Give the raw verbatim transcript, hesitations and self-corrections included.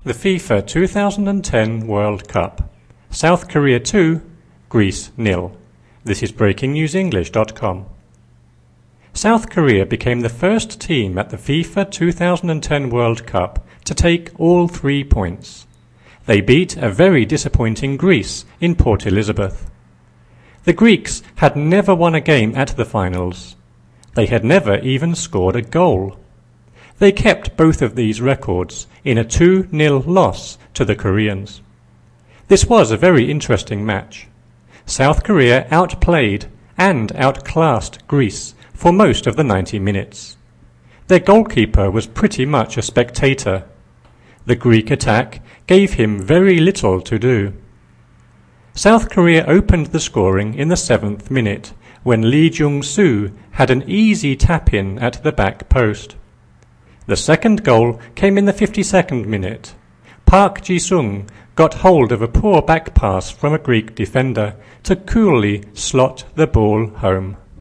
The FIFA two thousand ten World Cup. South Korea two, Greece nil. This is breaking news english dot com. South Korea became the first team at the FIFA two thousand ten World Cup to take all three points. They beat a very disappointing Greece in Port Elizabeth. The Greeks had never won a game at the finals. They had never even scored a goal. They kept both of these records in a two nil loss to the Koreans. This was a very interesting match. South Korea outplayed and outclassed Greece for most of the ninety minutes. Their goalkeeper was pretty much a spectator. The Greek attack gave him very little to do. South Korea opened the scoring in the seventh minute when Lee Jung-soo had an easy tap-in at the back post. The second goal came in the fifty-second minute. Park Ji-sung got hold of a poor back pass from a Greek defender to coolly slot the ball home.